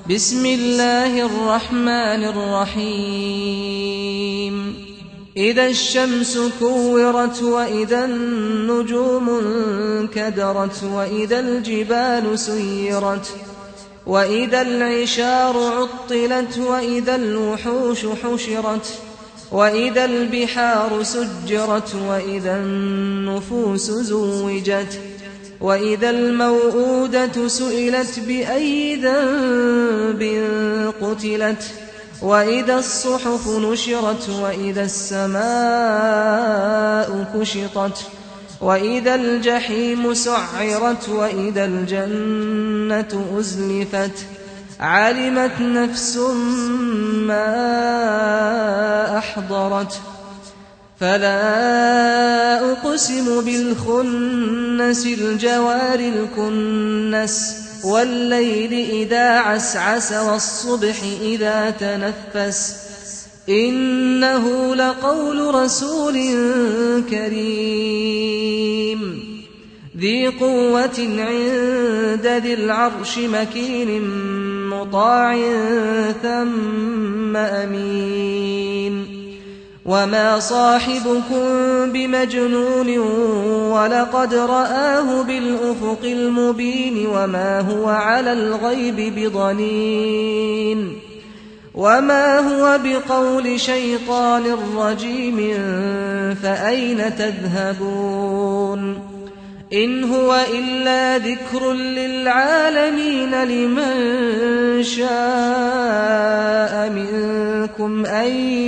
بسم الله الرحمن الرحيم إذا الشمس كورت وإذا النجوم انكدرت وإذا الجبال سيرت وإذا العشار عطلت وإذا الوحوش حشرت وإذا البحار سجرت وإذا النفوس زوجت وإذا الموءودة سئلت بأي ذنب قتلت وإذا الصحف نشرت وإذا السماء كشطت وإذا الجحيم سعرت وإذا الجنة أزلفت علمت نفس ما أحضرت فلا أقسم بالخنس الجوار الكنس والليل إذا عسعس والصبح إذا تنفس إنه لقول رسول كريم ذي قوة عند ذي العرش مكين مطاع ثم أمين وما صاحبكم بمجنون ولقد رآه بالأفق المبين وما هو على الغيب بضنين وما هو بقول شيطان رجيم فأين تذهبون إن هو إلا ذكر للعالمين لمن شاء منكم أن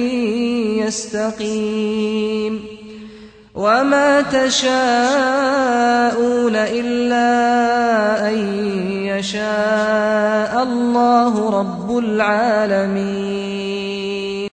يستقيم وما تشاءون إلا أن يشاء الله رب العالمين.